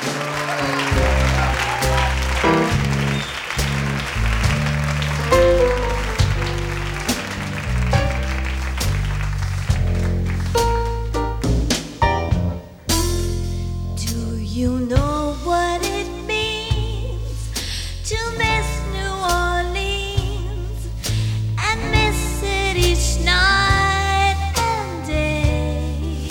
Do you know what it means to miss New Orleans and miss it each night and day?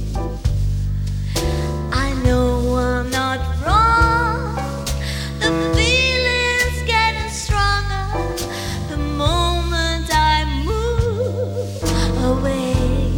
I know I'm not wrong. The feeling's getting stronger the moment I move away.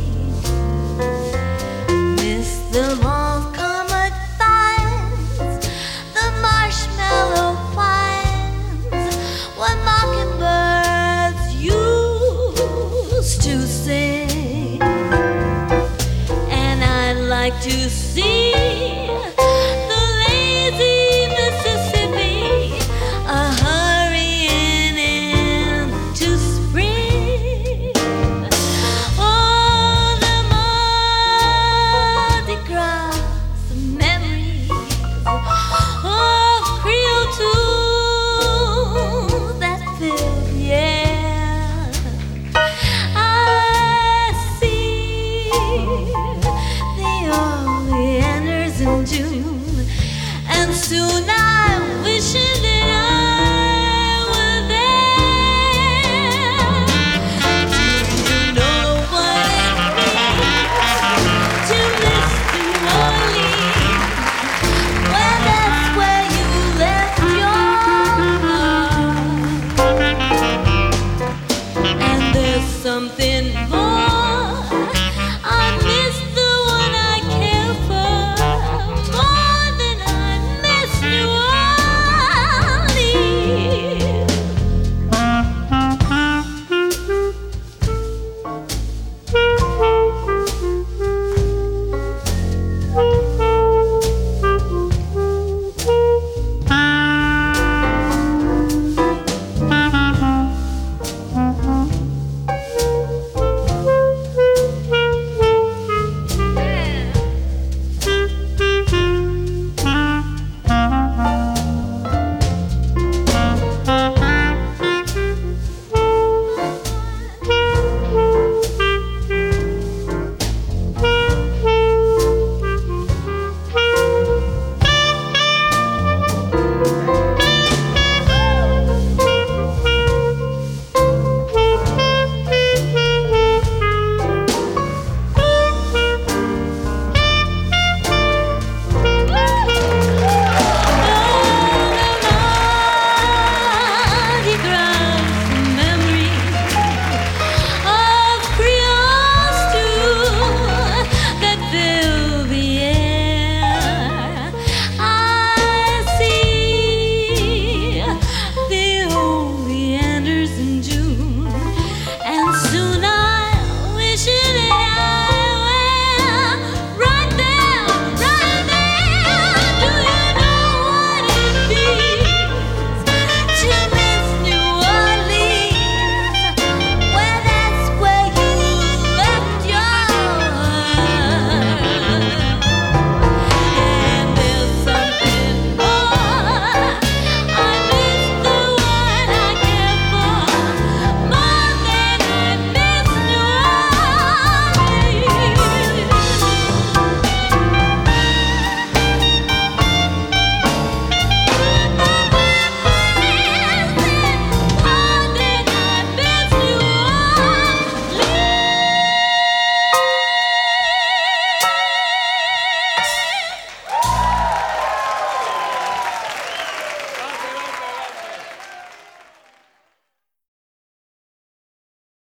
Miss the malt-covered vines, the marshmallow pines, what mockingbirds used to sing. And I'd like to see the lazy Mississippi hurrying into spring. Oh, the Mardi Gras memories of Creole tunes that fill the air. I see the oleanders in June, and soon I'm wishing